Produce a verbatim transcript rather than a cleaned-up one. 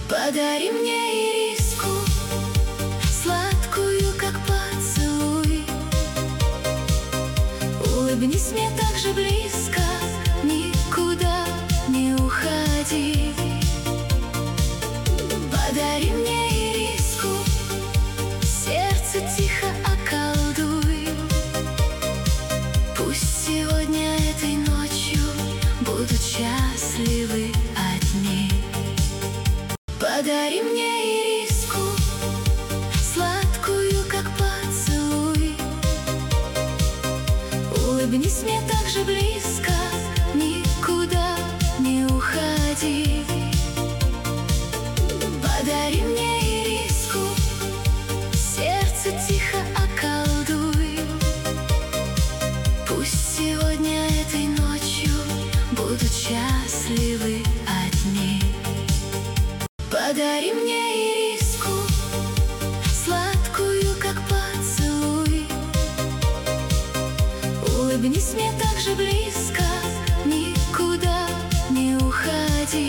Подари мне ириску, сладкую, как поцелуй. Улыбнись мне так же близко, никуда не уходи. Подари мне ириску, сердце тихо околдуй. Пусть сегодня этой ночью будут счастливы одни. Подари мне ириску, сладкую, как поцелуй. Улыбнись мне так же близко, никуда не уходи. Подари мне ириску, сердце тихо околдуй. Пусть сегодня этой ночью будут счастливы одни. Подари мне ириску, сладкую, как поцелуй. Улыбнись мне так же близко,